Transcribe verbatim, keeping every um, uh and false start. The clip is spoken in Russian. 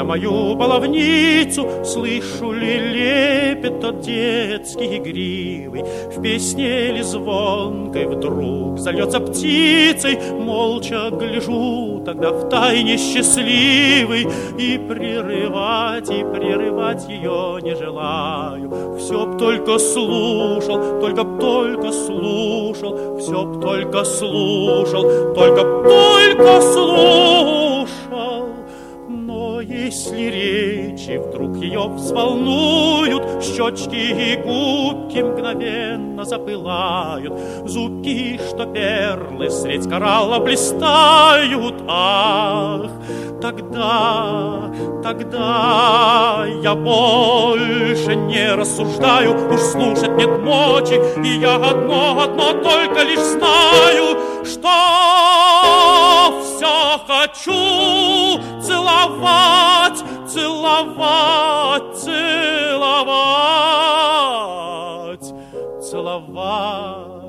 мою баловницу, слышу ли лепет тот детский игривый, в песне ли звонкой вдруг зальется птицей, молча гляжу тогда в тайне счастливый, и прерывать, и прерывать ее не желаю. Все б только слушал, только б только слушал, все б только слушал, только б только слушал. Но если речи вдруг ее взволнуют, щечки и губки мгновенно запылают, зубки, что перлы средь коралла блистают, ах, тогда, тогда я больше не рассуждаю, уж слушать нет мочи, и я одно, одно только лишь знаю, что все хочу целовать, целовать, целовать, целовать.